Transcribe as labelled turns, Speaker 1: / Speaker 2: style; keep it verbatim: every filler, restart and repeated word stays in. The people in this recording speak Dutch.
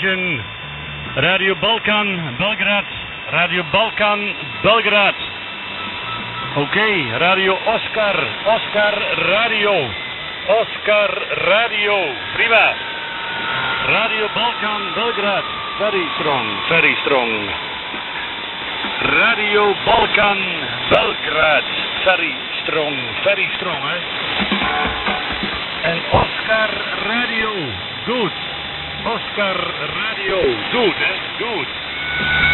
Speaker 1: Norwegian, Radio Balkan, Belgrad, Radio Balkan, Belgrad. Oké, okay, Radio Oscar, Oscar Radio, Oscar Radio, prima. Radio Balkan, Belgrad, very strong, very strong. Radio Balkan, Belgrad, very strong, very strong, hè. En Oscar Radio, good. Oscar Radio, good, hè, good.